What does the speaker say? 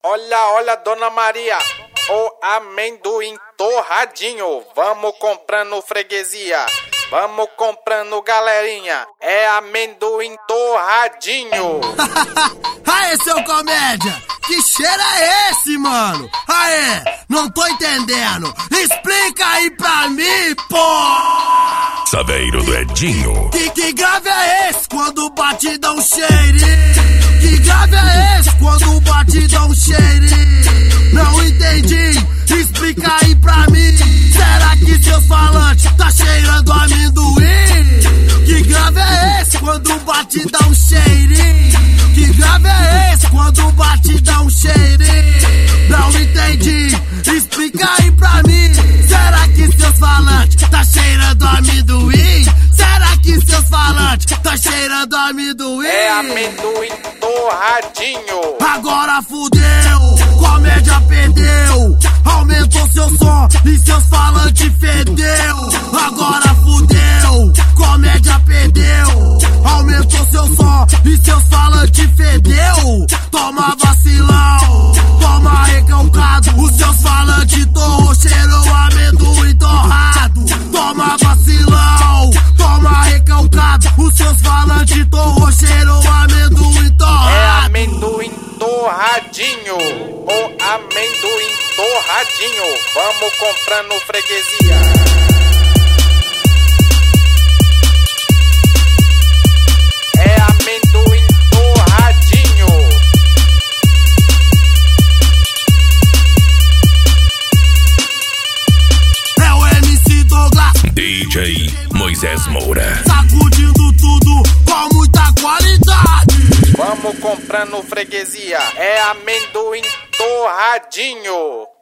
Olha, olha, Dona Maria, o amendoim torradinho. Vamos comprando, freguesia. Vamos comprando, galerinha. É amendoim torradinho. Aê, seu comédia! Que cheiro é esse, mano? Aê, não tô entendendo. Explica aí pra mim, pô! Saveiro do Edinho. Que grave é esse quando bate dá um cheirinho? Que grave é esse quando bate dá um cheirinho? Não entendi, explica aí pra mim. Será que seus falantes tá cheirando amendoim? Que grave é esse quando bate dá um cheirinho? Que grave é esse quando bate dá um cheirinho? Não entendi, explica aí pra mim. Será que seus falantes tá cheirando amendoim? Será que seus falantes tá cheirando amendoim? É amendoim torradinho. Agora fudeu, comédia perdeu. Aumentou seu som e seus falantes fedeu. Agora fudeu, comédia perdeu. Aumentou seu som e seus falantes fedeu. Toma vacilão, toma recalcado. Os seus falantes torrou, cheirou amendoim torrado. Toma vacilão, toma recalcado. Os seus falantes torrou, cheirou amendoim torrado. É amendoim torradinho. O amendoim torradinho. Vamos comprando, freguesia. É amendoim torradinho. É o MC Douglas, DJ Moisés Moura. sacudindo tudo com muita qualidade. Vamos comprando, freguesia. É amendoim torradinho.